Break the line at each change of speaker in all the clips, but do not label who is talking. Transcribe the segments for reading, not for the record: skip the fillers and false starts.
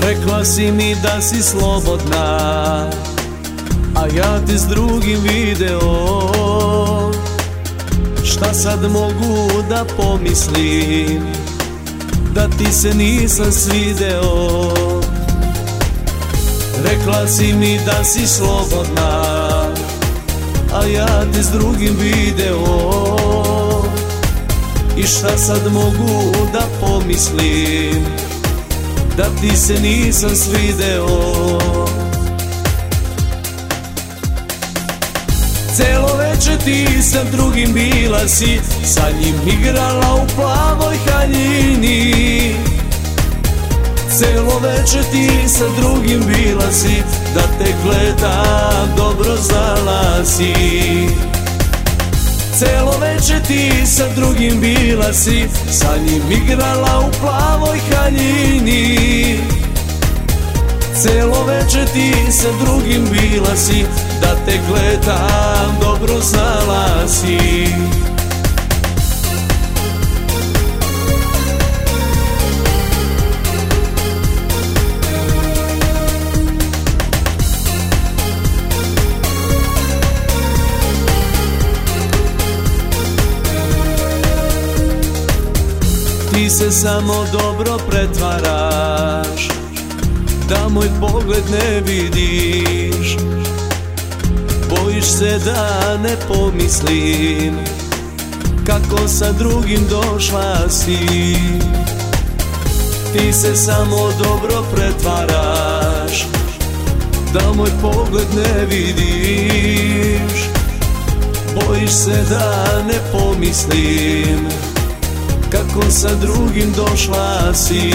Rekla si mi da si slobodna, a ja te s drugim video. Šta sad mogu da pomislim, da ti se nisam svideo. Rekla si mi da si slobodna, a ja te s drugim video. I šta sad mogu da pomislim, da ti se nisam svideo. Celo večer ti sa drugim bila si, sa njim igrala u plavoj haljini. Celo večer ti sa drugim bila si, da te gledam dobro znala si. Celo večer ti sa drugim bila si, sa njim igrala u plavoj haljini. Celo večer ti sa drugim bila si, da te gledam dobro znala si. Ti se samo dobro pretvaraš, da moj pogled ne vidiš. Bojiš se da ne pomislim, kako sa drugim došla si. Ti se samo dobro pretvaraš, da moj pogled ne vidiš. Bojiš se da ne pomislim, kako sa drugim došla si.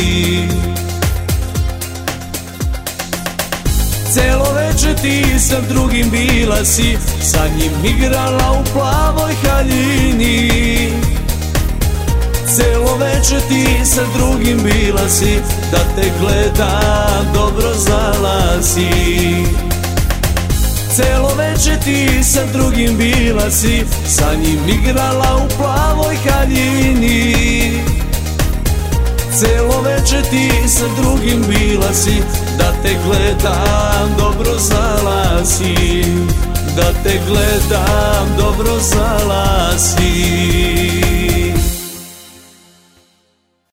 Celo večer ti sa drugim bila si, sa njim igrala u plavoj haljini. Celo večer ti sa drugim bila si, da te gledam dobro znala si. Celo večer ti sa drugim bila si, sa njim igrala u plavoj haljini. Celo večer ti sa drugim bila si, da te gledam dobro znala si. Da te gledam dobro znala si.